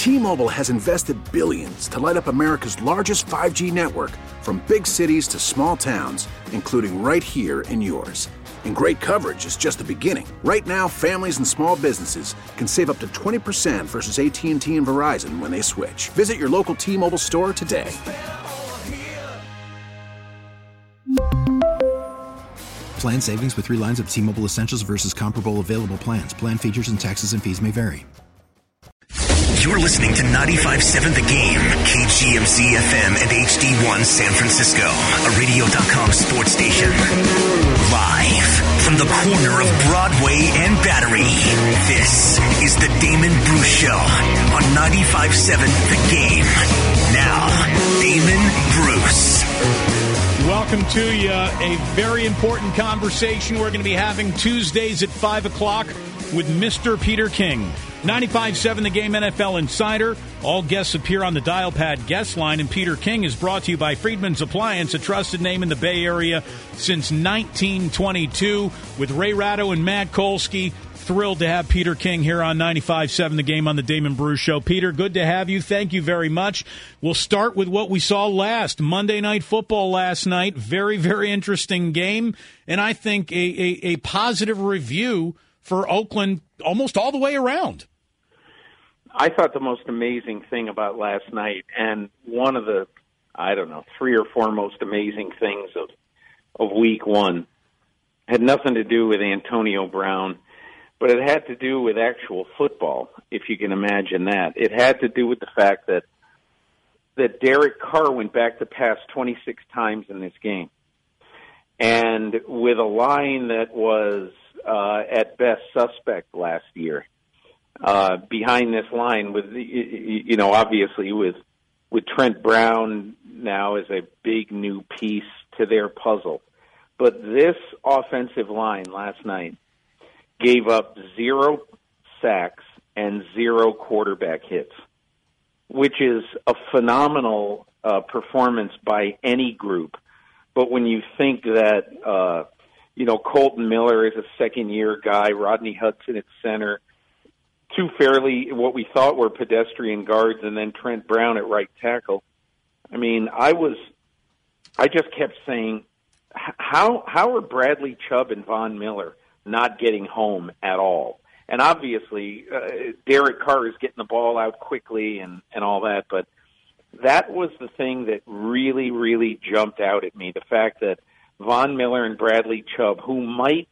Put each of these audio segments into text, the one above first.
T-Mobile has invested billions to light up America's largest 5G network, from big cities to small towns, including right here in yours. And great coverage is just the beginning. Right now, families and small businesses can save up to 20% versus AT&T and Verizon when they switch. Visit your local T-Mobile store today. Plan savings with 3 lines of T-Mobile Essentials versus comparable available plans. Plan features and taxes and fees may vary. You're listening to 95.7 The Game, KGMZ FM and HD1 San Francisco, a radio.com sports station. Live from the corner of Broadway and Battery, this is the Damon Bruce Show on 95.7 The Game. Now, Damon Bruce. Welcome to you. A very important conversation we're going to be having Tuesdays at 5 o'clock with Mr. Peter King. 95.7 The Game NFL Insider. All guests appear on the Dial Pad guest line, and Peter King is brought to you by Friedman's Appliance, a trusted name in the Bay Area since 1922. With Ray Ratto and Matt Kolsky, thrilled to have Peter King here on 95.7 The Game on the Damon Bruce Show. Peter, good to have you. Thank you very much. We'll start with what we saw last. Monday Night Football last night. Very, very interesting game, and I think a positive review for Oakland almost all the way around. I thought the most amazing thing about last night, and one of the, 3 or 4 most amazing things of week one, had nothing to do with Antonio Brown, but it had to do with actual football, if you can imagine that. It had to do with the fact that Derek Carr went back to pass 26 times in this game. And with a line that was at best suspect last year, behind this line with, obviously with Trent Brown now as a big new piece to their puzzle. But this offensive line last night gave up 0 sacks and 0 quarterback hits, which is a phenomenal performance by any group. But when you think that, Colton Miller is a second-year guy, Rodney Hudson at center, 2 fairly what we thought were pedestrian guards, and then Trent Brown at right tackle. I mean, I just kept saying, how are Bradley Chubb and Von Miller not getting home at all? And obviously, Derek Carr is getting the ball out quickly and all that, but that was the thing that really, really jumped out at me, the fact that Von Miller and Bradley Chubb, who might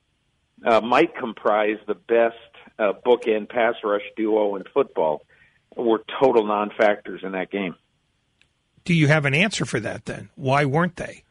comprise the best bookend pass rush duo in football, were total non-factors in that game. Do you have an answer for that then? Why weren't they?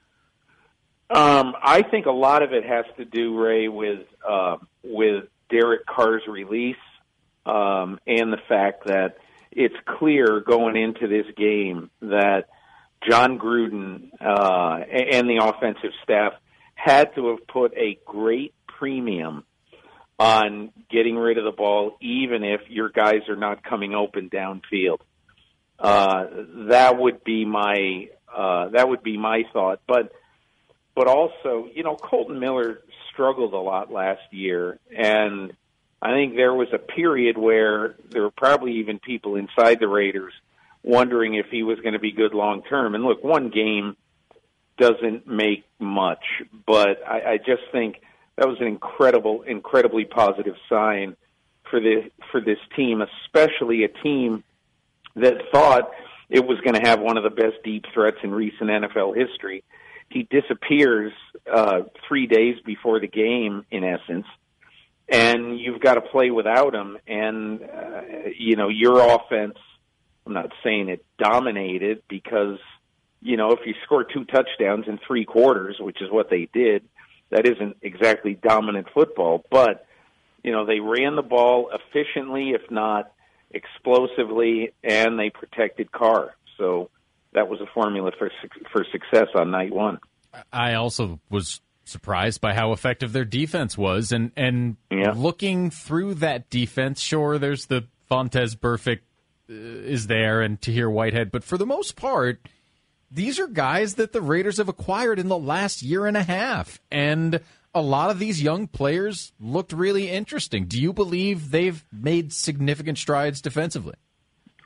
I think a lot of it has to do, Ray, with Derek Carr's release and the fact that it's clear going into this game that John Gruden and the offensive staff had to have put a great premium on getting rid of the ball, even if your guys are not coming open downfield. That would be my thought. But also, Colton Miller struggled a lot last year, and I think there was a period where there were probably even people inside the Raiders wondering if he was going to be good long term. And look, one game doesn't make much, but I just think that was an incredibly positive sign for this team, especially a team that thought it was going to have one of the best deep threats in recent NFL history. He disappears 3 days before the game, in essence, and you've got to play without him. And, your offense, I'm not saying it dominated because, if you score 2 touchdowns in 3 quarters, which is what they did, that isn't exactly dominant football. But, they ran the ball efficiently, if not explosively, and they protected Carr. So that was a formula for success on night one. I also was surprised by how effective their defense was. And looking through that defense, sure, there's the Vontaze Burfict is there and Tahir Whitehead. But for the most part, these are guys that the Raiders have acquired in the last year and a half. And a lot of these young players looked really interesting. Do you believe they've made significant strides defensively?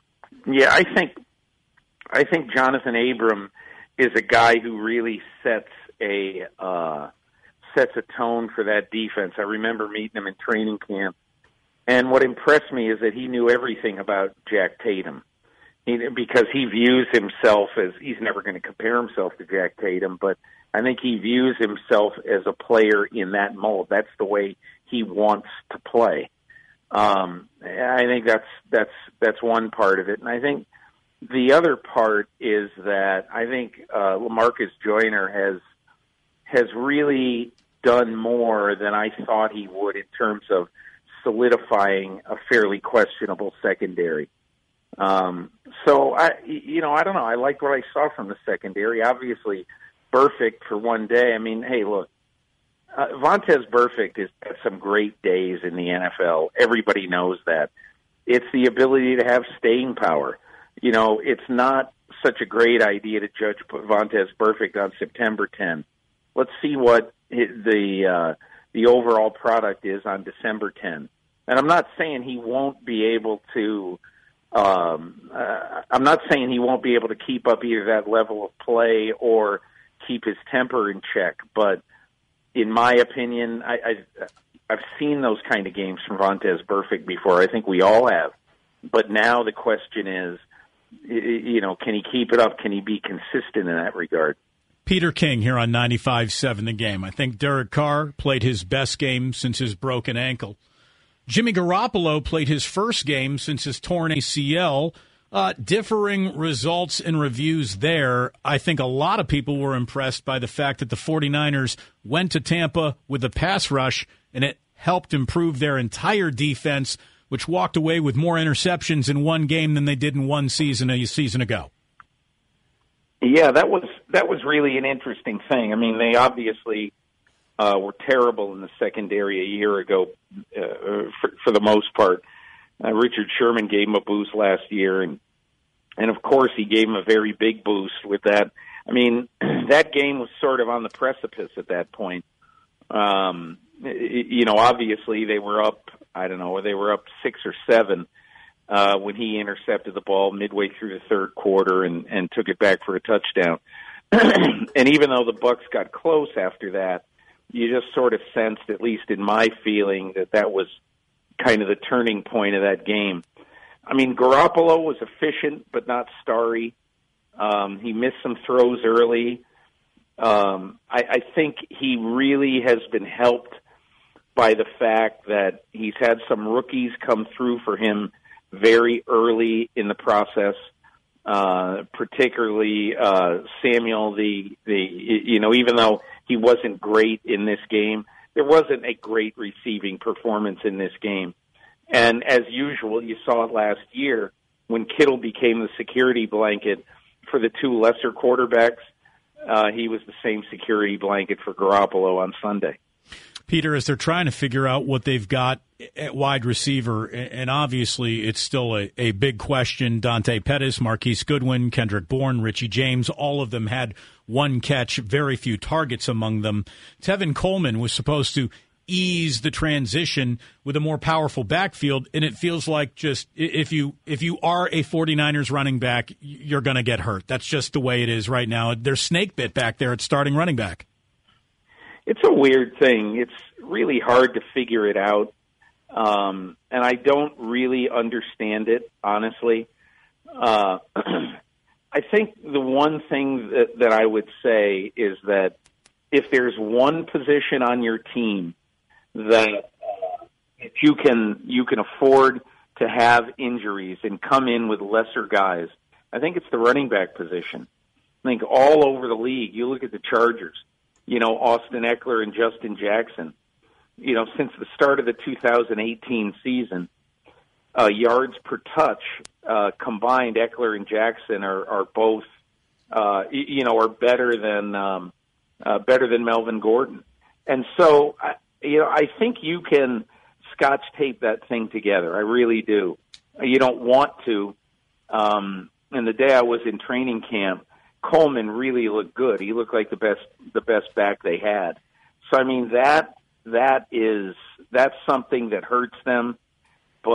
Yeah, I think Jonathan Abram is a guy who really sets a tone for that defense. I remember meeting him in training camp, and what impressed me is that he knew everything about Jack Tatum. Because he views himself as, he's never going to compare himself to Jack Tatum, but I think he views himself as a player in that mold. That's the way he wants to play. I think that's one part of it, and I think the other part is that I think LaMarcus Joyner has really done more than I thought he would in terms of solidifying a fairly questionable secondary. So I don't know. I liked what I saw from the secondary. Obviously, Burfict for one day. I mean, hey, look, Vontaze Burfict has had some great days in the NFL. Everybody knows that. It's the ability to have staying power. It's not such a great idea to judge Vontaze Burfict on September 10. Let's see what the overall product is on December 10. And I'm not saying he won't be able to. I'm not saying he won't be able to keep up either that level of play or keep his temper in check. But in my opinion, I've seen those kind of games from Vontaze Burfict before. I think we all have. But now the question is, can he keep it up? Can he be consistent in that regard? Peter King here on 95.7 The Game. I think Derek Carr played his best game since his broken ankle. Jimmy Garoppolo played his first game since his torn ACL. Differing results and reviews there. I think a lot of people were impressed by the fact that the 49ers went to Tampa with a pass rush, and it helped improve their entire defense, which walked away with more interceptions in one game than they did in one season a season ago. Yeah, that was really an interesting thing. I mean, they obviously were terrible in the secondary a year ago for the most part. Richard Sherman gave him a boost last year, and of course he gave him a very big boost with that. I mean, that game was sort of on the precipice at that point. Obviously they were up, they were up 6 or 7 when he intercepted the ball midway through the third quarter and took it back for a touchdown. And even though the Bucs got close after that, you just sort of sensed, at least in my feeling, that was kind of the turning point of that game. I mean, Garoppolo was efficient but not starry. He missed some throws early. I think he really has been helped by the fact that he's had some rookies come through for him very early in the process, particularly Samuel. Even though he wasn't great in this game, there wasn't a great receiving performance in this game. And as usual, you saw it last year when Kittle became the security blanket for the two lesser quarterbacks. He was the same security blanket for Garoppolo on Sunday. Peter, as they're trying to figure out what they've got at wide receiver, and obviously it's still a big question, Dante Pettis, Marquise Goodwin, Kendrick Bourne, Richie James, all of them had one catch, very few targets among them. Tevin Coleman was supposed to ease the transition with a more powerful backfield, and it feels like just if you are a 49ers running back, you're going to get hurt. That's just the way it is right now. They're snake bit back there at starting running back. It's a weird thing. It's really hard to figure it out, and I don't really understand it, honestly. I think the one thing that I would say is that if there's one position on your team that if you can afford to have injuries and come in with lesser guys, I think it's the running back position. I think all over the league, you look at the Chargers, Austin Eckler and Justin Jackson, since the start of the 2018 season, yards per touch combined, Eckler and Jackson are both, are better than Melvin Gordon. And so, I think you can scotch tape that thing together. I really do. You don't want to. And the day I was in training camp, Coleman really looked good. He looked like the best back they had. So I mean that's something that hurts them. But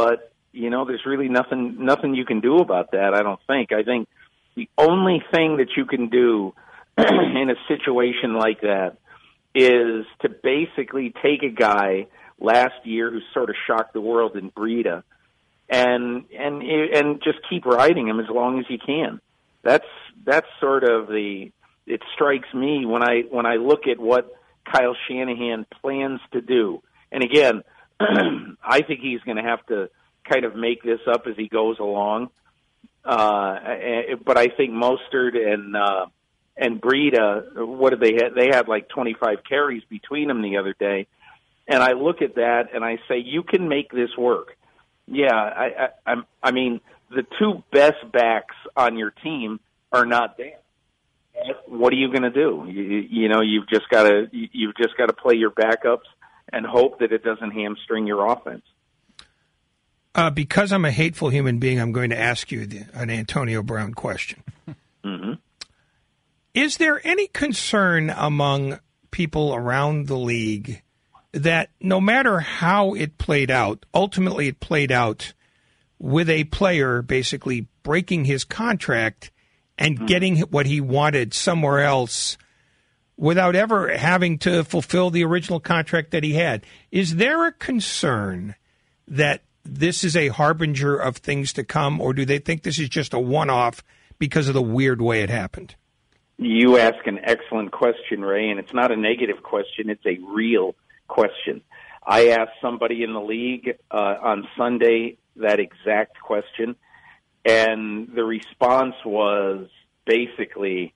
there's really nothing you can do about that, I don't think. I think the only thing that you can do in a situation like that is to basically take a guy last year who sort of shocked the world in Breida and just keep riding him as long as you can. That's sort of it strikes me when I look at what Kyle Shanahan plans to do. And again, I think he's going to have to kind of make this up as he goes along. But I think Mostert and Breida, what did they have? They had like 25 carries between them the other day. And I look at that and I say, you can make this work. Yeah, I mean, the two best backs on your team are not there. What are you going to do? You've just got to play your backups and hope that it doesn't hamstring your offense. Because I'm a hateful human being, I'm going to ask you an Antonio Brown question. Mm-hmm. Is there any concern among people around the league that no matter how it played out, ultimately it played out with a player basically breaking his contract and getting what he wanted somewhere else without ever having to fulfill the original contract that he had? Is there a concern that this is a harbinger of things to come, or do they think this is just a one-off because of the weird way it happened? You ask an excellent question, Ray, and it's not a negative question. It's a real question. I asked somebody in the league on Sunday that exact question, and the response was basically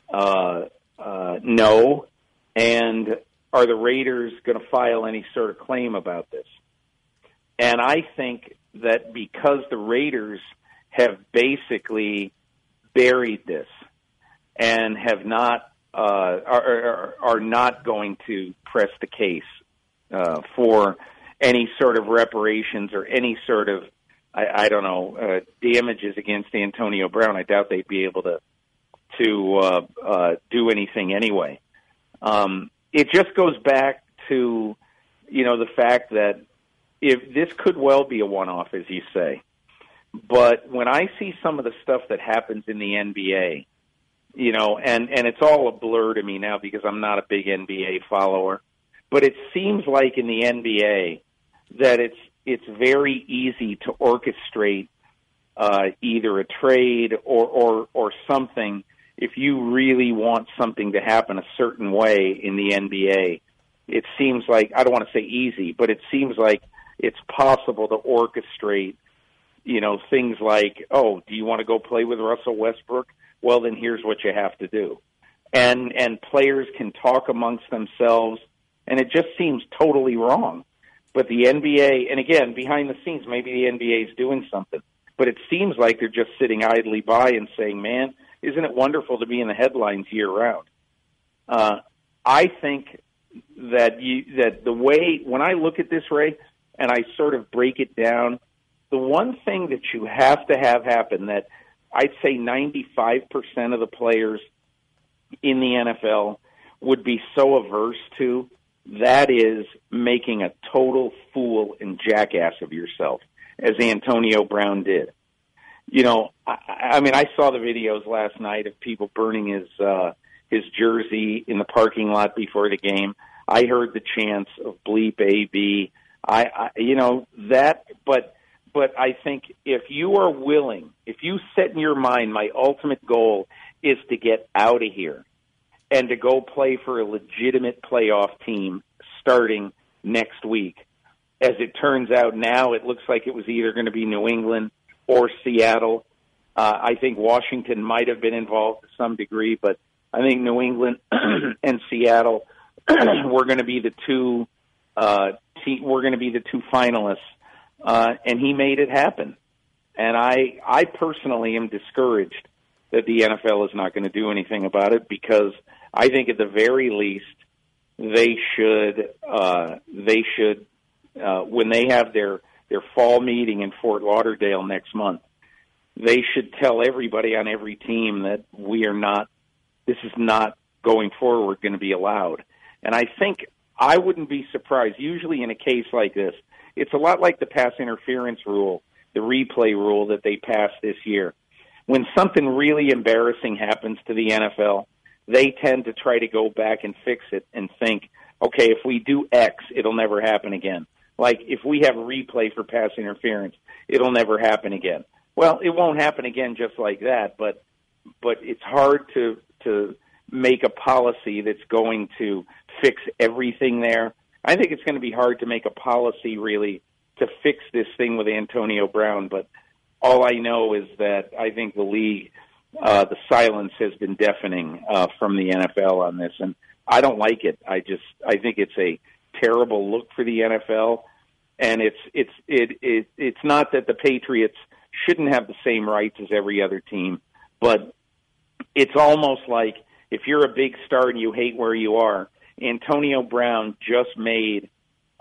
no, and are the Raiders going to file any sort of claim about this? And I think that because the Raiders have basically buried this and have not are not going to press the case for any sort of reparations or any sort of damages against Antonio Brown, I doubt they'd be able to do anything anyway. It just goes back to the fact that if this could well be a one-off, as you say, but when I see some of the stuff that happens in the NBA, and it's all a blur to me now because I'm not a big NBA follower, but it seems like in the NBA that it's very easy to orchestrate either a trade or something if you really want something to happen a certain way in the NBA. It seems like, I don't want to say easy, but it seems like it's possible to orchestrate, things like, oh, do you want to go play with Russell Westbrook? Well, then here's what you have to do. And players can talk amongst themselves, and it just seems totally wrong. But the NBA, and again, behind the scenes, maybe the NBA is doing something, but it seems like they're just sitting idly by and saying, man, isn't it wonderful to be in the headlines year-round? I think that the way, when I look at this, Ray, and I sort of break it down, the one thing that you have to have happen that I'd say 95% of the players in the NFL would be so averse to, that is making a total fool and jackass of yourself, as Antonio Brown did. I saw the videos last night of people burning his jersey in the parking lot before the game. I heard the chants of bleep AB. But I think if you are willing, if you set in your mind, my ultimate goal is to get out of here and to go play for a legitimate playoff team starting next week. As it turns out now, it looks like it was either going to be New England or Seattle. I think Washington might have been involved to some degree, but I think New England and Seattle were going to be the two. We're going to be the two finalists, and he made it happen. And I personally am discouraged that the NFL is not going to do anything about it, because I think at the very least they should when they have their fall meeting in Fort Lauderdale next month, they should tell everybody on every team that this is not going forward going to be allowed. And I think I wouldn't be surprised. Usually in a case like this, it's a lot like the pass interference rule the replay rule that they passed this year. When something really embarrassing happens to the NFL, they tend to try to go back and fix it and think, okay, if we do X, it'll never happen again. Like, if we have a replay for pass interference, it'll never happen again. Well, it won't happen again just like that, but it's hard to make a policy that's going to fix everything there. I think it's going to be hard to make a policy, really, to fix this thing with Antonio Brown, but all I know is that I think the league, the silence has been deafening from the NFL on this, and I don't like it. I think it's a terrible look for the NFL, and it's not that the Patriots shouldn't have the same rights as every other team, but it's almost like if you're a big star and you hate where you are, Antonio Brown just made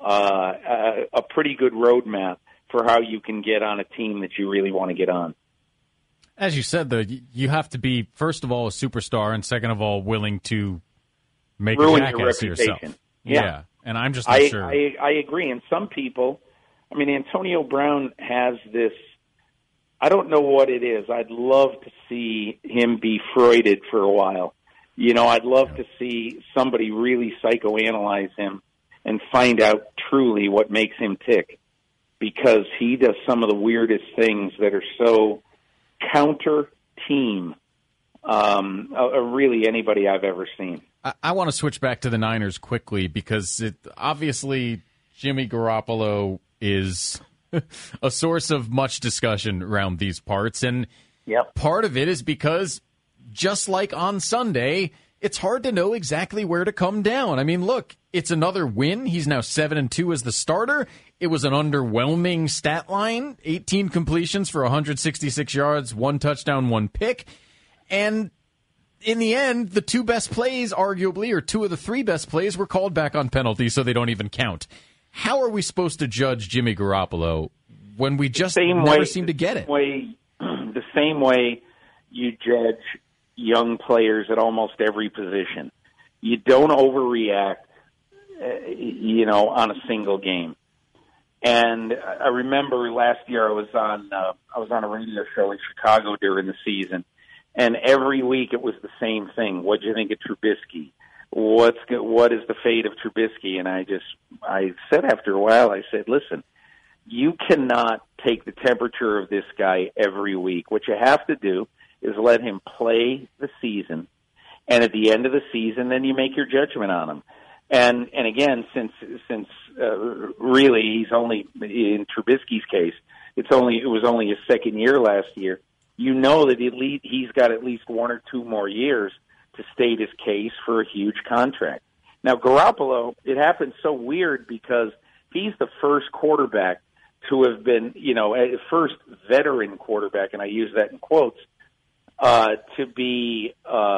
a pretty good roadmap for how you can get on a team that you really want to get on. As you said, though, you have to be, first of all, a superstar, and second of all, willing to make ruin a jackass of yourself. Yeah. And I'm just not sure. I agree. And some people, I mean, Antonio Brown has this, I don't know what it is. I'd love to see him be Freuded for a while. You know, I'd love to see somebody really psychoanalyze him and find out truly what makes him tick, because he does some of the weirdest things that are so counter-team, really anybody I've ever seen. I want to switch back to the Niners quickly because obviously Jimmy Garoppolo is a source of much discussion around these parts, and part of it is because just like on Sunday, it's hard to know exactly where to come down. I mean, look, it's another win. He's now 7-2 as the starter. It was an underwhelming stat line, 18 completions for 166 yards, 1 touchdown, 1 pick. And in the end, the 2 best plays, arguably, or 2 of the 3 best plays were called back on penalties, so they don't even count. How are we supposed to judge Jimmy Garoppolo when we just never seem to get it? The same way you judge young players at almost every position. You don't overreact, on a single game. And I remember last year I was on a radio show in Chicago during the season, and every week it was the same thing. What do you think of Trubisky? What is the fate of Trubisky? And I said after a while, I said, listen, you cannot take the temperature of this guy every week. What you have to do is let him play the season, and at the end of the season, then you make your judgment on him. And again, since really he's only, in Trubisky's case, it was only his second year last year. You know that he's got at least 1 or 2 more years to state his case for a huge contract. Now, Garoppolo, it happens so weird because he's the first quarterback to have been, first veteran quarterback, and I use that in quotes, to be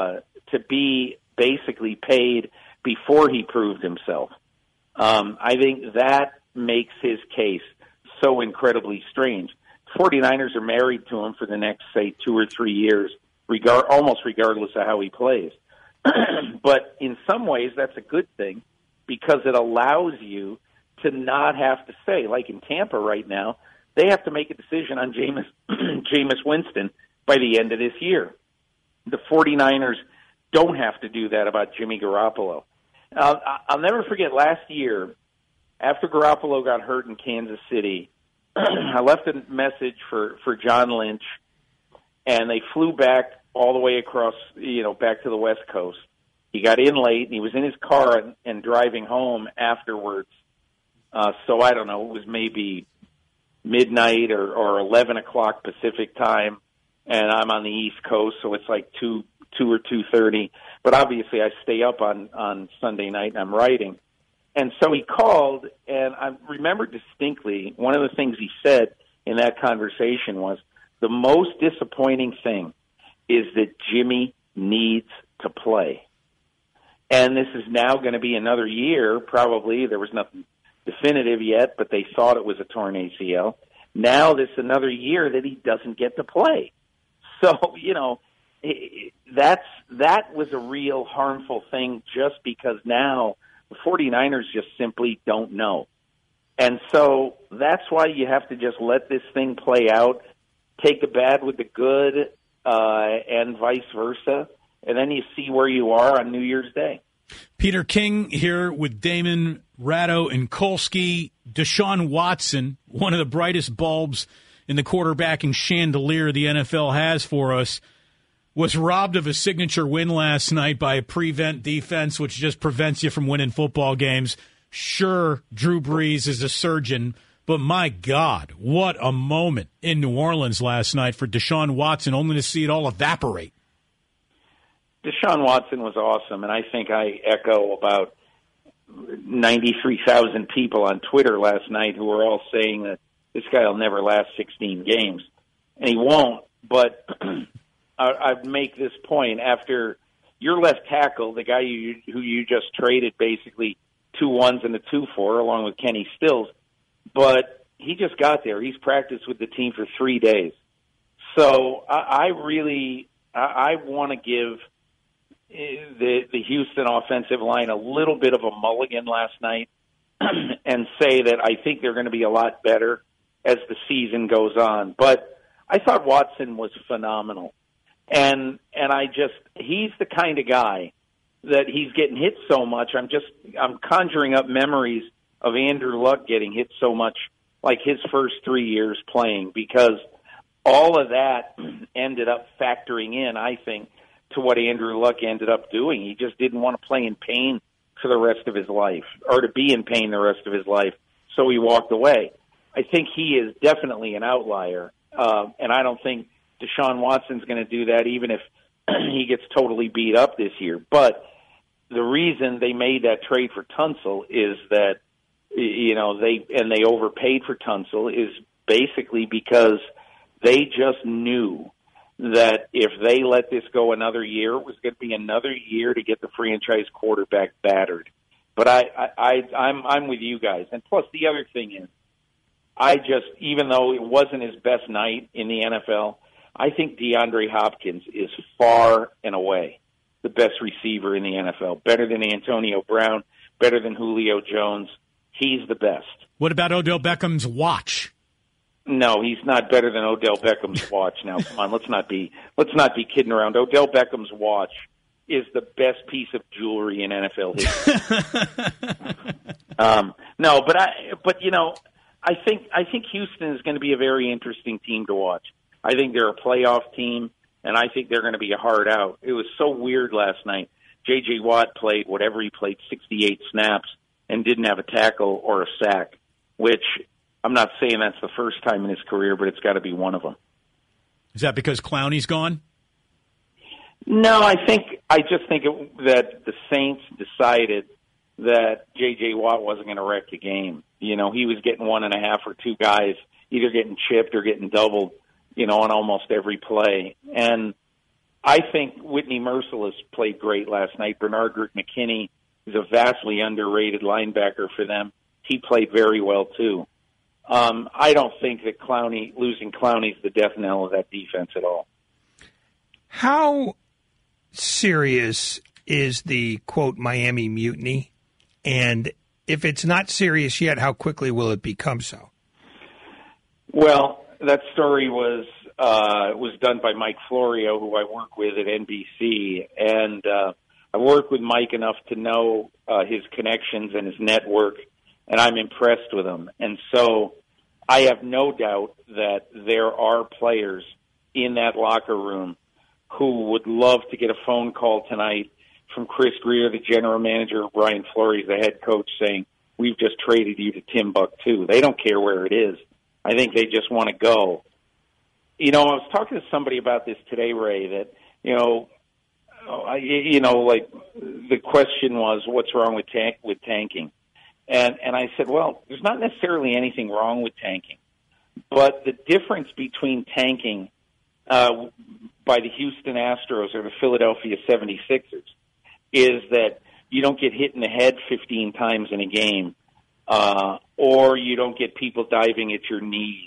basically paid before he proved himself. I think that makes his case so incredibly strange. 49ers are married to him for the next, say, 2 or 3 years, almost regardless of how he plays. But in some ways, that's a good thing because it allows you to not have to say, like in Tampa right now, they have to make a decision on Jameis Winston by the end of this year. The 49ers don't have to do that about Jimmy Garoppolo. I'll never forget last year, after Garoppolo got hurt in Kansas City, I left a message for John Lynch, and they flew back all the way across, back to the West Coast. He got in late, and he was in his car and driving home afterwards. So I don't know, it was maybe midnight or 11 o'clock Pacific time, and I'm on the East Coast, so it's like 2 or 2:30. But obviously I stay up on Sunday night, and I'm writing. And so he called, and I remember distinctly one of the things he said in that conversation was, the most disappointing thing is that Jimmy needs to play. And this is now going to be another year, probably. There was nothing definitive yet, but they thought it was a torn ACL. Now this is another year that he doesn't get to play. So, that was a real harmful thing just because now the 49ers just simply don't know. And so that's why you have to just let this thing play out, take the bad with the good, and vice versa, and then you see where you are on New Year's Day. Peter King here with Damon, Ratto, and Kolsky. Deshaun Watson, one of the brightest bulbs in the quarterbacking chandelier the NFL has for us, was robbed of a signature win last night by a prevent defense, which just prevents you from winning football games. Sure, Drew Brees is a surgeon, but my God, what a moment in New Orleans last night for Deshaun Watson, only to see it all evaporate. Deshaun Watson was awesome, and I think I echo about 93,000 people on Twitter last night who were all saying that this guy will never last 16 games. And he won't, but I'd make this point. After your left tackle, the guy who you just traded basically 2 1s and a 2 for, along with Kenny Stills, but he just got there. He's practiced with the team for 3 days. So I want to give the Houston offensive line a little bit of a mulligan last night and say that I think they're going to be a lot better as the season goes on. But I thought Watson was phenomenal. And he's the kind of guy that he's getting hit so much. I'm conjuring up memories of Andrew Luck getting hit so much, like his first 3 years playing, because all of that ended up factoring in, I think, to what Andrew Luck ended up doing. He just didn't want to play in pain for the rest of his life, or to be in pain the rest of his life, so he walked away. I think he is definitely an outlier, and I don't think Deshaun Watson's going to do that, even if he gets totally beat up this year. But the reason they made that trade for Tunsil is that, they overpaid for Tunsil is basically because they just knew that if they let this go another year, it was going to be another year to get the franchise quarterback battered. But I'm with you guys. And plus, the other thing is, even though it wasn't his best night in the NFL, I think DeAndre Hopkins is far and away the best receiver in the NFL. Better than Antonio Brown, better than Julio Jones. He's the best. What about Odell Beckham's watch? No, he's not better than Odell Beckham's watch. Now, come on, let's not be kidding around. Odell Beckham's watch is the best piece of jewelry in NFL history. I think Houston is going to be a very interesting team to watch. I think they're a playoff team, and I think they're going to be a hard out. It was so weird last night. J.J. Watt played 68 snaps and didn't have a tackle or a sack, which I'm not saying that's the first time in his career, but it's got to be one of them. Is that because Clowney's gone? No, I just think that the Saints decided that J.J. Watt wasn't going to wreck the game. He was getting 1.5 or 2 guys either getting chipped or getting doubled, on almost every play. And I think Whitney Mercilus played great last night. Bernard McKinney is a vastly underrated linebacker for them. He played very well, too. I don't think that losing Clowney is the death knell of that defense at all. How serious is the, quote, Miami mutiny? And if it's not serious yet, how quickly will it become so? Well, that story was done by Mike Florio, who I work with at NBC, and I work with Mike enough to know his connections and his network, and I'm impressed with him. And so I have no doubt that there are players in that locker room who would love to get a phone call tonight from Chris Greer, the general manager, or Brian Flores, the head coach, saying, we've just traded you to Timbuktu. They don't care where it is. I think they just want to go. I was talking to somebody about this today, Ray, that, the question was, what's wrong with tanking? And I said, well, there's not necessarily anything wrong with tanking. But the difference between tanking by the Houston Astros or the Philadelphia 76ers is that you don't get hit in the head 15 times in a game, or you don't get people diving at your knees.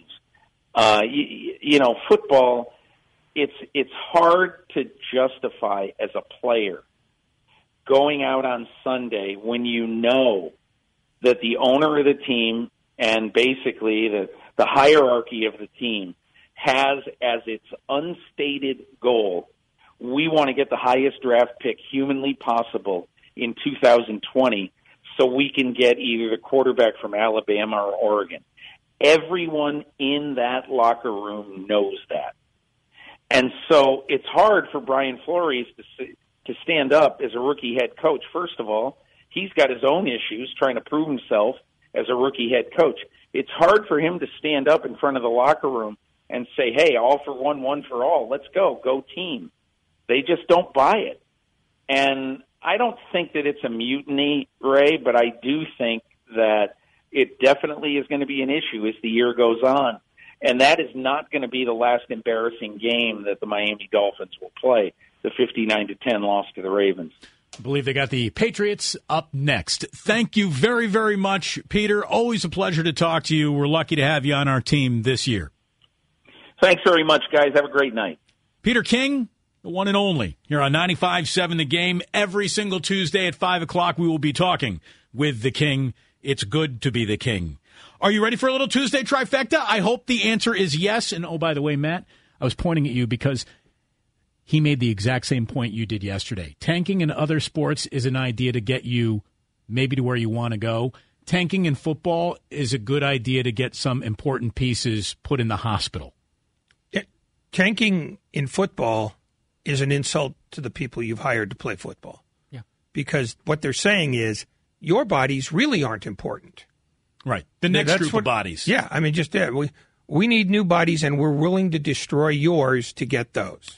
Football, it's hard to justify as a player going out on Sunday when you know that the owner of the team and basically the hierarchy of the team has as its unstated goal, we want to get the highest draft pick humanly possible in 2020 so we can get either the quarterback from Alabama or Oregon. Everyone in that locker room knows that. And so it's hard for Brian Flores to stand up as a rookie head coach. First of all, he's got his own issues trying to prove himself as a rookie head coach. It's hard for him to stand up in front of the locker room and say, hey, all for one for all. Let's go team. They just don't buy it. And I don't think that it's a mutiny, Ray, but I do think that it definitely is going to be an issue as the year goes on. And that is not going to be the last embarrassing game that the Miami Dolphins will play, the 59-10 loss to the Ravens. I believe they got the Patriots up next. Thank you very, very much, Peter. Always a pleasure to talk to you. We're lucky to have you on our team this year. Thanks very much, guys. Have a great night. Peter King, the one and only, here on 95.7 The Game. Every single Tuesday at 5 o'clock, we will be talking with the King. It's good to be the King. Are you ready for a little Tuesday trifecta? I hope the answer is yes. And, oh, by the way, Matt, I was pointing at you because he made the exact same point you did yesterday. Tanking in other sports is an idea to get you maybe to where you want to go. Tanking in football is a good idea to get some important pieces put in the hospital. Tanking in football is an insult to the people you've hired to play football. Yeah. Because what they're saying is your bodies really aren't important. Right. The next group of bodies. Yeah. I mean, just we need new bodies, and we're willing to destroy yours to get those.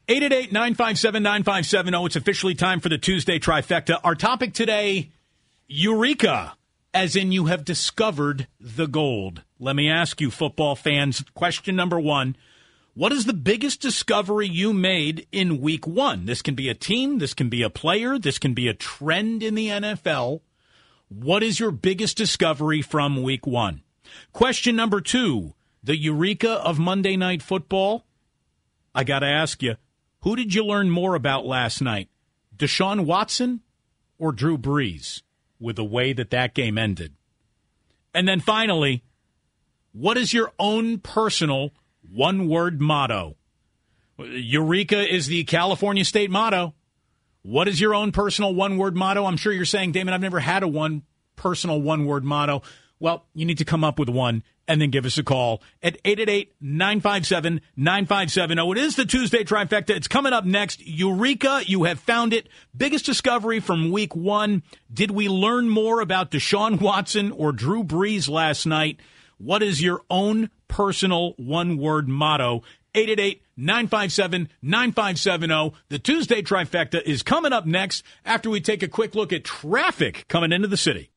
888-957-9570. It's officially time for the Tuesday trifecta. Our topic today, Eureka, as in you have discovered the gold. Let me ask you, football fans, question number one. What is the biggest discovery you made in week one? This can be a team. This can be a player. This can be a trend in the NFL. What is your biggest discovery from week one? Question number two, the Eureka of Monday Night Football. I got to ask you, who did you learn more about last night? Deshaun Watson or Drew Brees with the way that game ended? And then finally, what is your own personal one-word motto? Eureka is the California state motto. What is your own personal one-word motto? I'm sure you're saying, Damon, I've never had a personal one-word motto. Well, you need to come up with one and then give us a call at 888-957-9570. It is the Tuesday trifecta. It's coming up next. Eureka, you have found it. Biggest discovery from week one. Did we learn more about Deshaun Watson or Drew Brees last night? What is your own personal one-word motto? 888-957-9570. The Tuesday trifecta is coming up next after we take a quick look at traffic coming into the city.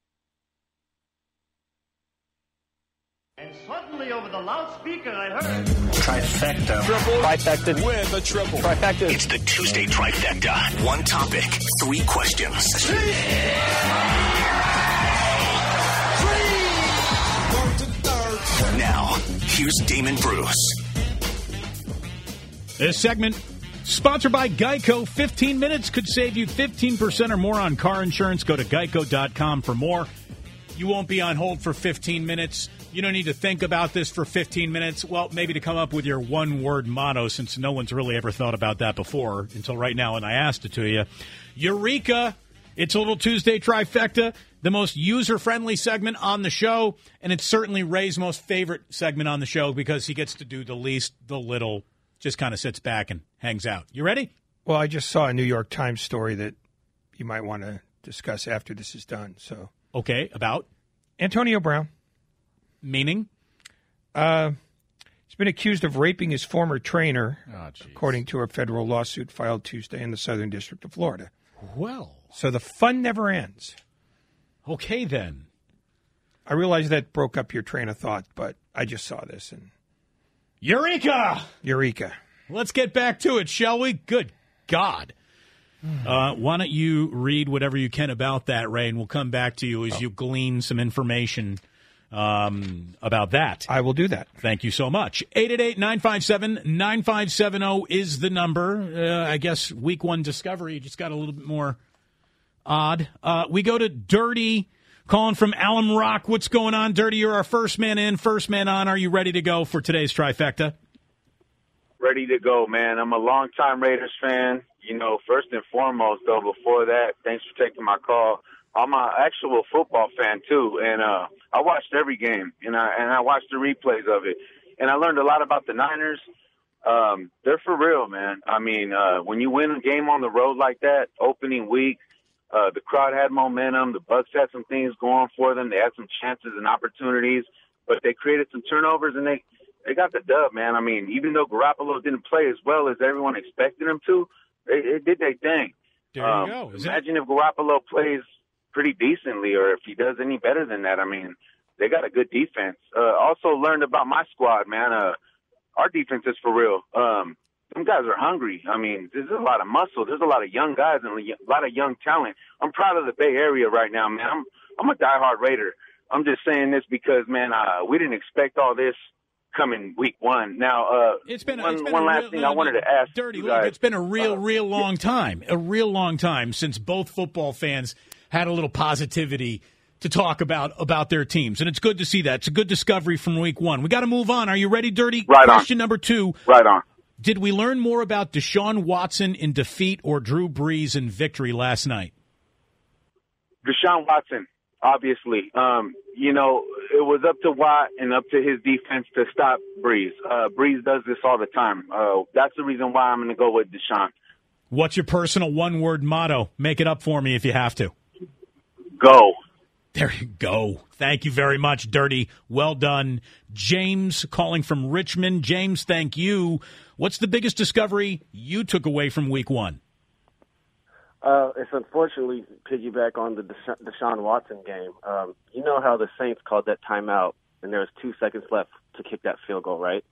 And suddenly over the loudspeaker I heard... Trifecta. Triple. Trifecta. With a triple. Trifecta. It's the Tuesday trifecta. One topic, three questions. Now, here's Damon Bruce. This segment sponsored by Geico. 15 minutes could save you 15% or more on car insurance. Go to geico.com for more. You won't be on hold for 15 minutes. You don't need to think about this for 15 minutes. Well, maybe to come up with your one-word motto, since no one's really ever thought about that before until right now, and I asked it to you. Eureka! It's a little Tuesday trifecta, the most user-friendly segment on the show, and it's certainly Ray's most favorite segment on the show because he gets to do the least, the little, just kind of sits back and hangs out. You ready? Well, I just saw a New York Times story that you might want to discuss after this is done. So, okay, about? Antonio Brown. Meaning? He's been accused of raping his former trainer, according to a federal lawsuit filed Tuesday in the Southern District of Florida. Well. So the fun never ends. Okay, then. I realize that broke up your train of thought, but I just saw this. And Eureka! Eureka. Let's get back to it, shall we? Good God. Why don't you read whatever you can about that, Ray, and we'll come back to you as you glean some information about that. I will do that. Thank you so much. 888-957-9570 is the number. I guess week one discovery just got a little bit more odd. We go to Dirty calling from Alum Rock. What's going on, Dirty? You're our first man in, first man on. Are you ready to go for today's trifecta? Ready to go, man. I'm a longtime Raiders fan. You know, first and foremost, though, before that, thanks for taking my call. I'm an actual football fan, too, and I watched every game, and I watched the replays of it, and I learned a lot about the Niners. They're for real, man. I mean, when you win a game on the road like that, opening week, the crowd had momentum. The Bucs had some things going for them. They had some chances and opportunities, but they created some turnovers, and they got the dub, man. I mean, even though Garoppolo didn't play as well as everyone expected him to, they did their thing. There you go. Imagine if Garoppolo plays pretty decently, or if he does any better than that. I mean, they got a good defense. Also learned about my squad, man. Our defense is for real. Them guys are hungry. I mean, there's a lot of muscle. There's a lot of young guys and a lot of young talent. I'm proud of the Bay Area right now, man. I'm a diehard Raider. I'm just saying this because, man, we didn't expect all this coming week one. Now, one last thing I wanted to ask Dirty, you guys. Look, it's been a real long time since both football fans had a little positivity to talk about their teams. And it's good to see that. It's a good discovery from week one. We got to move on. Are you ready, Dirty? Right on. Question number 2. Right on. Did we learn more about Deshaun Watson in defeat or Drew Brees in victory last night? Deshaun Watson, obviously. You know, it was up to Watt and up to his defense to stop Brees. Brees does this all the time. That's the reason why I'm going to go with Deshaun. What's your personal one-word motto? Make it up for me if you have to. Go. There you go. Thank you very much, Dirty. Well done. James calling from Richmond. James, thank you. What's the biggest discovery you took away from week one? It's unfortunately piggyback on the Deshaun Watson game. You know how the Saints called that timeout and there was 2 seconds left to kick that field goal, right?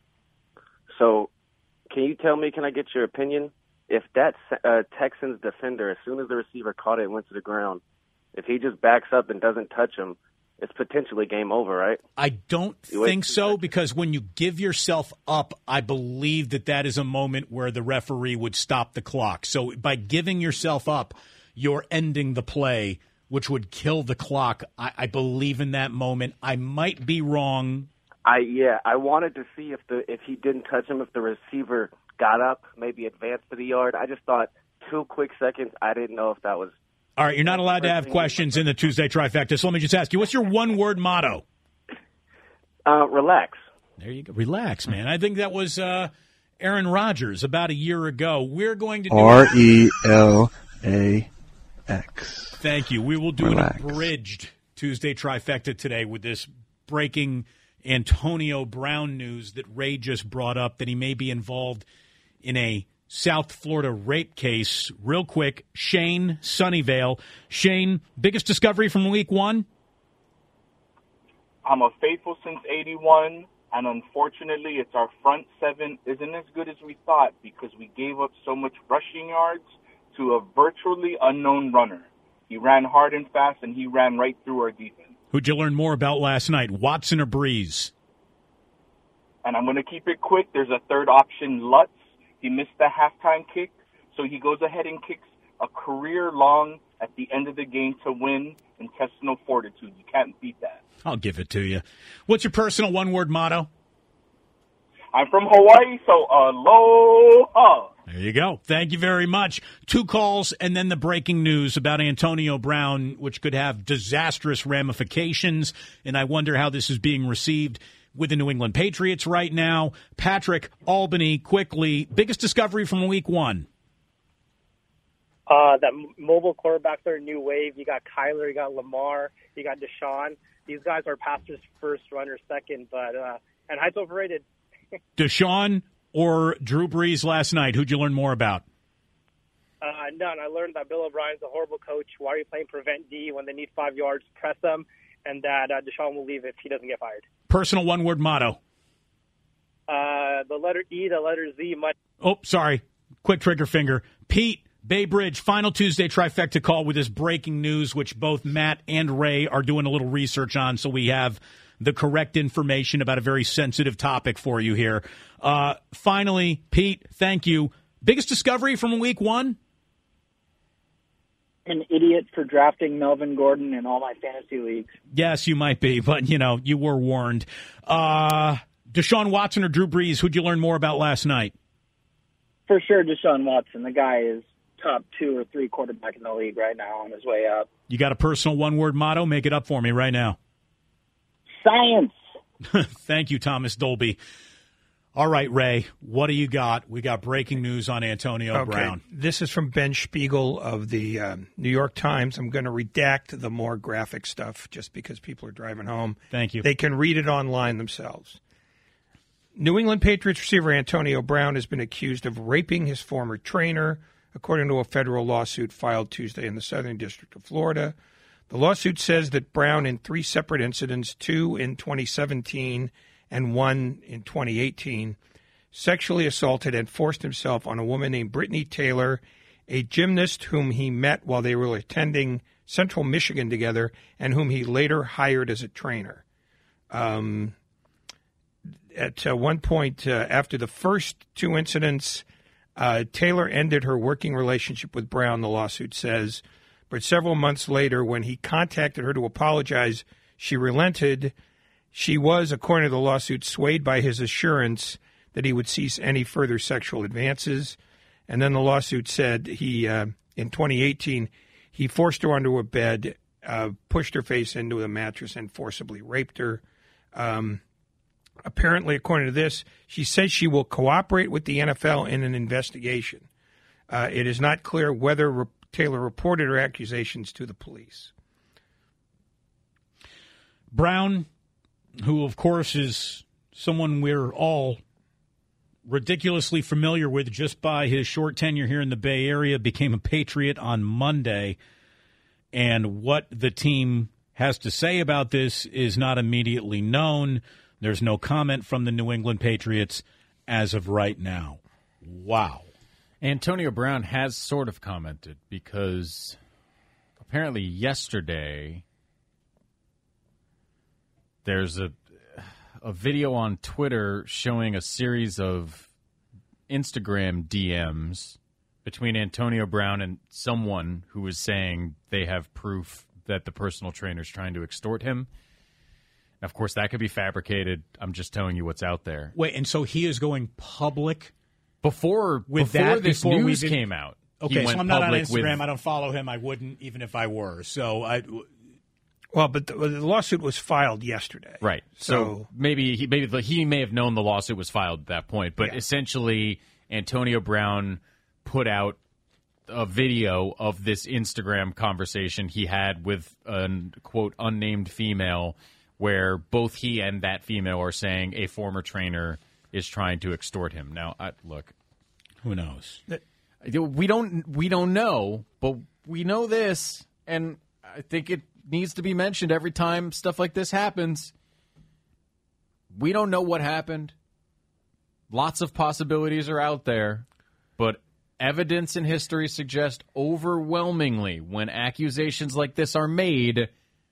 So can you tell me, can I get your opinion? If that Texans defender, as soon as the receiver caught it and went to the ground, if he just backs up and doesn't touch him, it's potentially game over, right? I don't think so, because when you give yourself up, I believe that is a moment where the referee would stop the clock. So by giving yourself up, you're ending the play, which would kill the clock. I believe in that moment. I might be wrong. I wanted to see if he didn't touch him, if the receiver got up, maybe advanced to the yard. I just thought 2 quick seconds. I didn't know if that was. All right, you're not allowed to have questions in the Tuesday Trifecta, so let me just ask you, what's your one-word motto? Relax. There you go. Relax, man. I think that was Aaron Rodgers about a year ago. We're going to do RELAX. Thank you. We will do an abridged Tuesday Trifecta today with this breaking Antonio Brown news that Ray just brought up, that he may be involved in a South Florida rape case. Real quick, Shane, Sunnyvale. Shane, biggest discovery from week one? I'm a faithful since 81, and unfortunately, it's our front seven isn't as good as we thought because we gave up so much rushing yards to a virtually unknown runner. He ran hard and fast, and he ran right through our defense. Who'd you learn more about last night, Watson or Brees? And I'm going to keep it quick. There's a third option, Lutz. He missed the halftime kick, so he goes ahead and kicks a career long at the end of the game to win. Intestinal fortitude. You can't beat that. I'll give it to you. What's your personal one-word motto? I'm from Hawaii, so aloha. There you go. Thank you very much. 2 calls and then the breaking news about Antonio Brown, which could have disastrous ramifications, and I wonder how this is being received with the New England Patriots right now. Patrick, Albany, quickly. Biggest discovery from week one? That mobile quarterbacks are a new wave. You got Kyler, you got Lamar, you got Deshaun. These guys are pastors first, runners second, but and Hype's overrated. Deshaun or Drew Brees last night? Who'd you learn more about? None. I learned that Bill O'Brien's a horrible coach. Why are you playing prevent D when they need 5 yards? Press them, and that Deshaun will leave if he doesn't get fired. Personal one-word motto? The letter E, the letter Z. Oh, sorry. Quick trigger finger. Pete, Bay Bridge, final Tuesday Trifecta call with this breaking news, which both Matt and Ray are doing a little research on, so we have the correct information about a very sensitive topic for you here. Finally, Pete, thank you. Biggest discovery from week one? an idiot for drafting Melvin Gordon in all my fantasy leagues. Yes, you might be, but, you were warned. Deshaun Watson or Drew Brees, who'd you learn more about last night? For sure, Deshaun Watson. The guy is top 2 or 3 quarterback in the league right now on his way up. You got a personal one-word motto? Make it up for me right now. Science. Thank you, Thomas Dolby. All right, Ray, what do you got? We got breaking news on Antonio Brown. This is from Ben Spiegel of the New York Times. I'm going to redact the more graphic stuff just because people are driving home. Thank you. They can read it online themselves. New England Patriots receiver Antonio Brown has been accused of raping his former trainer, according to a federal lawsuit filed Tuesday in the Southern District of Florida. The lawsuit says that Brown, in 3 separate incidents, 2 in 2017 and 1 in 2018, sexually assaulted and forced himself on a woman named Brittany Taylor, a gymnast whom he met while they were attending Central Michigan together and whom he later hired as a trainer. At one point, after the first 2 incidents, Taylor ended her working relationship with Brown, the lawsuit says. But several months later, when he contacted her to apologize, she relented. She was, according to the lawsuit, swayed by his assurance that he would cease any further sexual advances. And then the lawsuit said he, in 2018, he forced her onto a bed, pushed her face into a mattress, and forcibly raped her. Apparently, according to this, she says she will cooperate with the NFL in an investigation. It is not clear whether Taylor reported her accusations to the police. Brown, who, of course, is someone we're all ridiculously familiar with just by his short tenure here in the Bay Area, became a Patriot on Monday. And what the team has to say about this is not immediately known. There's no comment from the New England Patriots as of right now. Wow. Antonio Brown has sort of commented because apparently yesterday there's a video on Twitter showing a series of Instagram DMs between Antonio Brown and someone who was saying they have proof that the personal trainer is trying to extort him. Of course, that could be fabricated. I'm just telling you what's out there. Wait, and so he is going public before this news came out. Okay, so I'm not on Instagram. I don't follow him. I wouldn't, even if I were. So but the lawsuit was filed yesterday, right? So maybe he may have known the lawsuit was filed at that point. But essentially, Antonio Brown put out a video of this Instagram conversation he had with a quote unnamed female, where both he and that female are saying a former trainer is trying to extort him. Now, look, who knows? We don't know, but we know this, and I think it needs to be mentioned every time stuff like this happens. We don't know what happened. Lots of possibilities are out there, but evidence and history suggest overwhelmingly when accusations like this are made,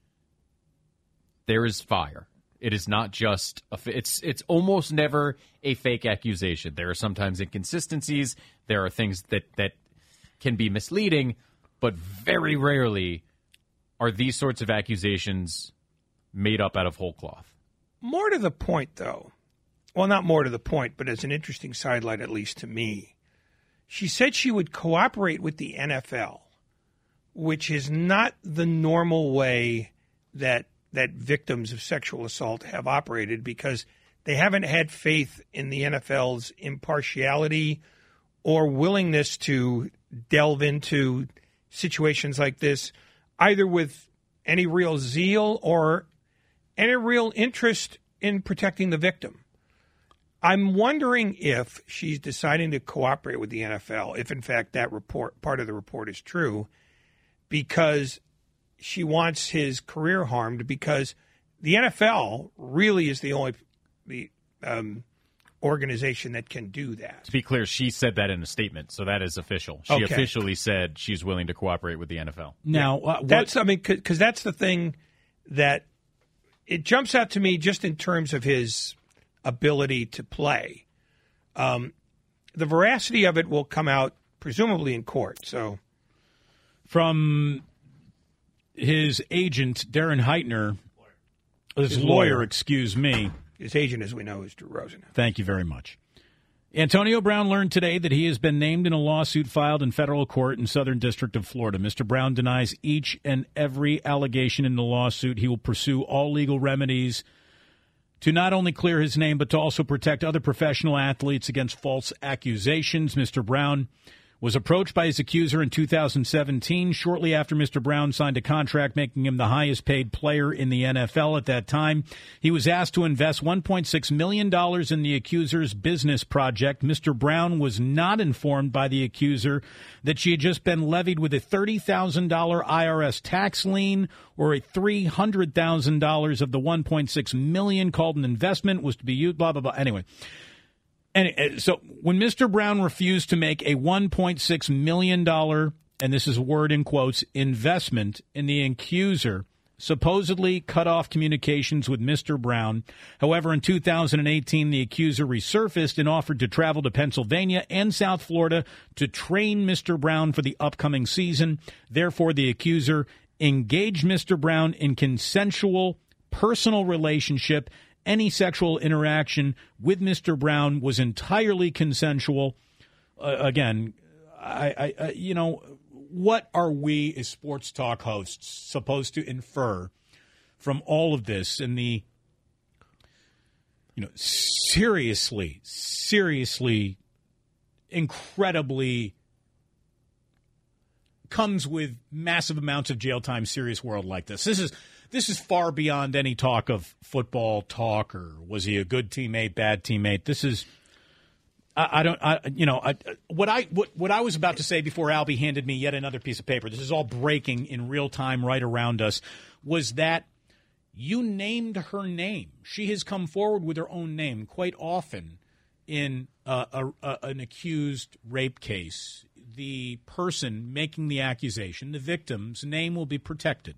there is fire. It is not just it's almost never a fake accusation. There are sometimes inconsistencies. There are things that can be misleading, but very rarely are these sorts of accusations made up out of whole cloth. More to the point, though. Well, not more to the point, but as an interesting sidelight, at least to me. She said she would cooperate with the NFL, which is not the normal way that victims of sexual assault have operated, because they haven't had faith in the NFL's impartiality or willingness to delve into situations like this, either with any real zeal or any real interest in protecting the victim. I'm wondering if she's deciding to cooperate with the NFL, if in fact that part of the report is true, because she wants his career harmed, because the NFL really is the only organization that can do that. To be clear, she said that in a statement, so that is official. She officially said she's willing to cooperate with the NFL. Now, that's because that's the thing that it jumps out to me just in terms of his ability to play. The veracity of it will come out presumably in court. So from his agent, Darren Heitner, his lawyer, excuse me. His agent, as we know, is Drew Rosen. Thank you very much. Antonio Brown learned today that he has been named in a lawsuit filed in federal court in Southern District of Florida. Mr. Brown denies each and every allegation in the lawsuit. He will pursue all legal remedies to not only clear his name, but to also protect other professional athletes against false accusations. Mr. Brown was approached by his accuser in 2017, shortly after Mr. Brown signed a contract making him the highest-paid player in the NFL at that time. He was asked to invest $1.6 million in the accuser's business project. Mr. Brown was not informed by the accuser that she had just been levied with a $30,000 IRS tax lien, or a $300,000 of the $1.6 million called an investment was to be used, blah, blah, blah. Anyway. And so when Mr. Brown refused to make a $1.6 million, and this is a word in quotes, investment in the accuser, supposedly cut off communications with Mr. Brown. However, in 2018, the accuser resurfaced and offered to travel to Pennsylvania and South Florida to train Mr. Brown for the upcoming season. Therefore, the accuser engaged Mr. Brown in consensual personal relationship. Any sexual interaction with Mr. Brown was entirely consensual. Again, I what are we as sports talk hosts supposed to infer from all of this and the, seriously, incredibly comes with massive amounts of jail time, serious world like this. This is far beyond any talk of football talk or was he a good teammate, bad teammate. This is, what I was about to say before Albie handed me yet another piece of paper. This is all breaking in real time right around us. Was that you named her name? She has come forward with her own name quite often in an accused rape case. The person making the accusation, the victim's name will be protected.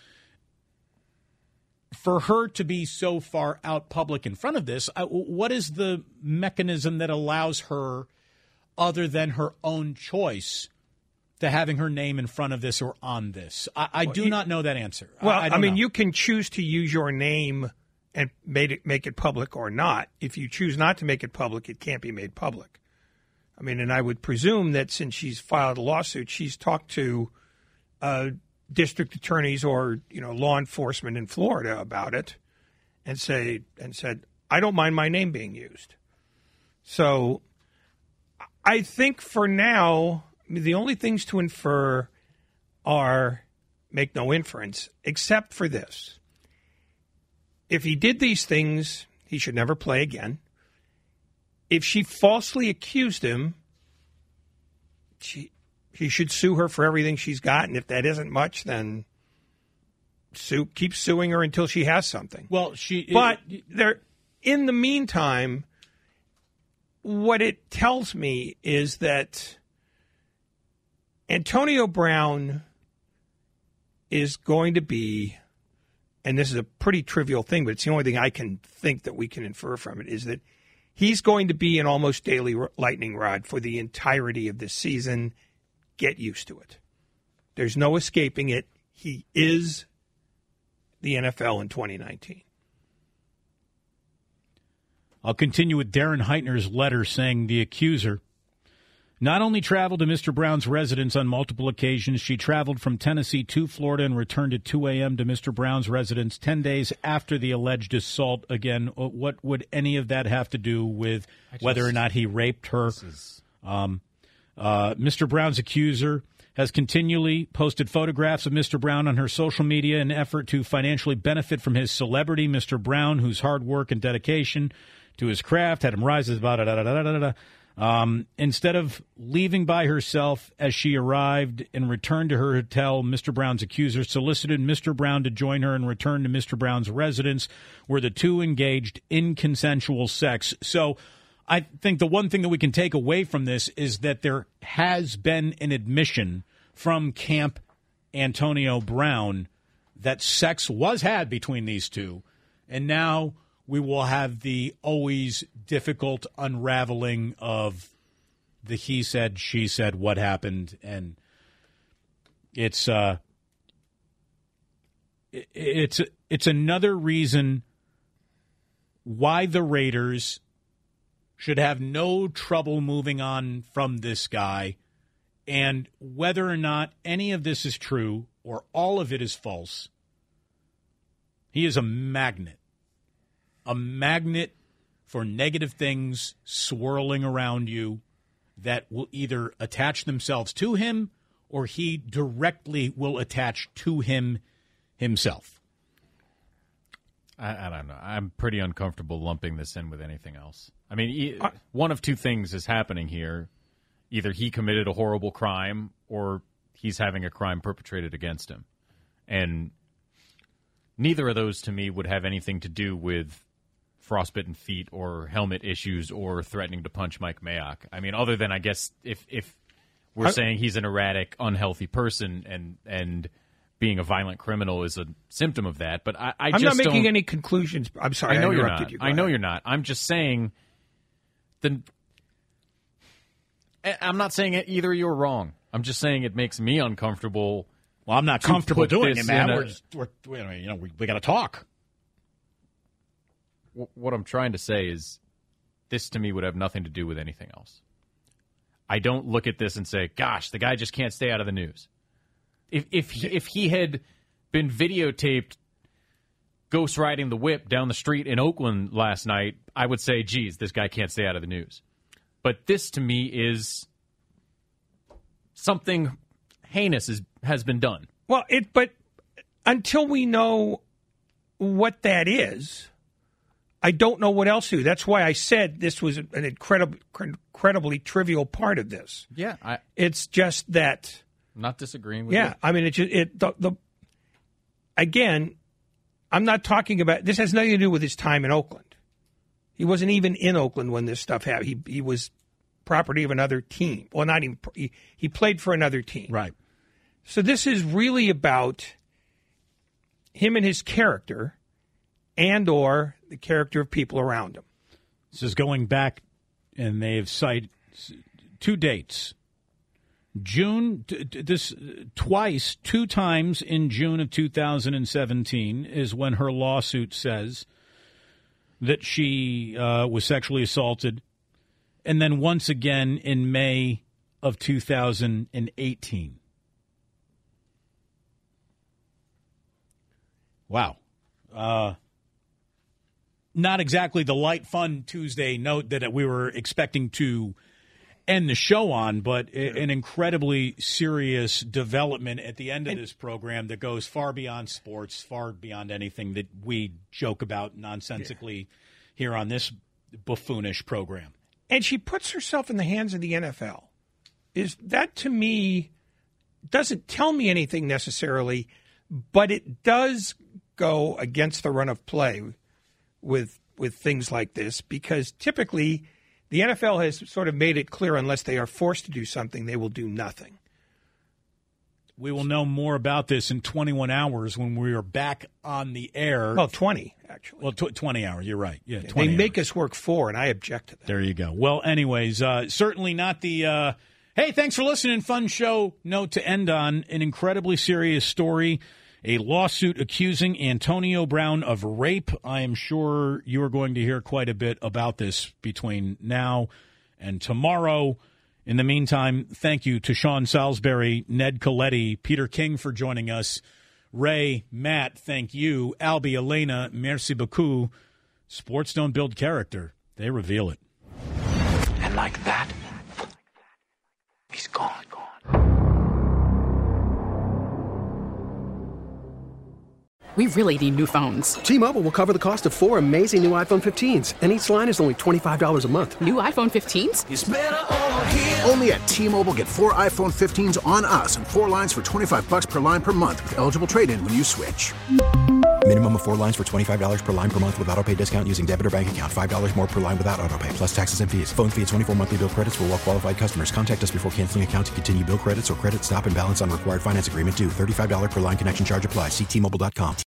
For her to be so far out public in front of this, what is the mechanism that allows her, other than her own choice, to having her name in front of this or on this? I do not know that answer. Well, I mean, you can choose to use your name and make it public or not. If you choose not to make it public, it can't be made public. I mean, and I would presume that since she's filed a lawsuit, she's talked to district attorneys or law enforcement in Florida about it, and said, I don't mind my name being used. So I think for now, the only things to infer are make no inference, except for this. If he did these things, he should never play again. If she falsely accused him, he should sue her for everything she's got, and if that isn't much, then keep suing her until she has something. Well, in the meantime, what it tells me is that Antonio Brown is going to be, and this is a pretty trivial thing, but it's the only thing I can think that we can infer from it, is that he's going to be an almost daily lightning rod for the entirety of this season. Get used to it. There's no escaping it. He is the NFL in 2019. I'll continue with Darren Heitner's letter saying the accuser not only traveled to Mr. Brown's residence on multiple occasions, she traveled from Tennessee to Florida and returned at 2 a.m. to Mr. Brown's residence 10 days after the alleged assault. Again, what would any of that have to do with whether or not he raped her? Mr. Brown's accuser has continually posted photographs of Mr. Brown on her social media in an effort to financially benefit from his celebrity. Mr. Brown, whose hard work and dedication to his craft had him rise about instead of leaving by herself as she arrived and returned to her hotel, Mr. Brown's accuser solicited Mr. Brown to join her and return to Mr. Brown's residence, where the two engaged in consensual sex. So I think the one thing that we can take away from this is that there has been an admission from Camp Antonio Brown that sex was had between these two, and now we will have the always difficult unraveling of the he said, she said, what happened, and It's another reason why the Raiders should have no trouble moving on from this guy. And whether or not any of this is true or all of it is false, he is a magnet for negative things swirling around you that will either attach themselves to him or he directly will attach to him himself. I don't know. I'm pretty uncomfortable lumping this in with anything else. I mean, one of two things is happening here. Either he committed a horrible crime or he's having a crime perpetrated against him. And neither of those, to me, would have anything to do with frostbitten feet or helmet issues or threatening to punch Mike Mayock. I mean, other than, I guess, if we're saying he's an erratic, unhealthy person and being a violent criminal is a symptom of that. But I'm not making any conclusions. I'm sorry, I know you're not. I know you're not. I'm just saying I'm not saying either you're wrong. I'm just saying it makes me uncomfortable. Well, I'm not comfortable doing it, man. We got to talk. What I'm trying to say is this to me would have nothing to do with anything else. I don't look at this and say, gosh, the guy just can't stay out of the news. If he had been videotaped ghost riding the whip down the street in Oakland last night, I would say, geez, this guy can't stay out of the news. But this to me is something heinous has been done. Well, but until we know what that is, I don't know what else to do. That's why I said this was an incredibly trivial part of this. Yeah, it's just that. I'm not disagreeing with you. Yeah, I mean, again, I'm not talking about, this has nothing to do with his time in Oakland. He wasn't even in Oakland when this stuff happened. He was property of another team. Well, not even, he played for another team. Right. So this is really about him and his character and or the character of people around him. This is going back, and they've cited two dates. June, two times in June of 2017 is when her lawsuit says that she was sexually assaulted, and then once again in May of 2018. Wow. Not exactly the light, fun Tuesday note that we were expecting to end the show on, but an incredibly serious development at the end of this program that goes far beyond sports, far beyond anything that we joke about nonsensically here on this buffoonish program. And she puts herself in the hands of the NFL. Is that, to me, doesn't tell me anything necessarily, but it does go against the run of play with things like this, because typically the NFL has sort of made it clear unless they are forced to do something, they will do nothing. We will know more about this in 21 hours when we are back on the air. Well, 20, actually. Well, 20 hours, you're right. Yeah, 20 They hours. make us work 4, and I object to that. There you go. Well, anyways, certainly not the, hey, thanks for listening, fun show note to end on. An incredibly serious story. A lawsuit accusing Antonio Brown of rape. I am sure you are going to hear quite a bit about this between now and tomorrow. In the meantime, thank you to Sean Salisbury, Ned Coletti, Peter King for joining us. Ray, Matt, thank you. Albie, Elena, merci beaucoup. Sports don't build character. They reveal it. And like that, he's gone. We really need new phones. T-Mobile will cover the cost of 4 amazing new iPhone 15s, and each line is only $25 a month. New iPhone 15s? It's better over here. Only at T-Mobile, get 4 iPhone 15s on us and 4 lines for $25 per line per month with eligible trade-in when you switch. Minimum of 4 lines for $25 per line per month with autopay discount using debit or bank account. $5 more per line without autopay, plus taxes and fees. Phone fee at 24 monthly bill credits for well-qualified customers. Contact us before canceling account to continue bill credits or credit stop and balance on required finance agreement due. $35 per line connection charge applies. See T-Mobile.com.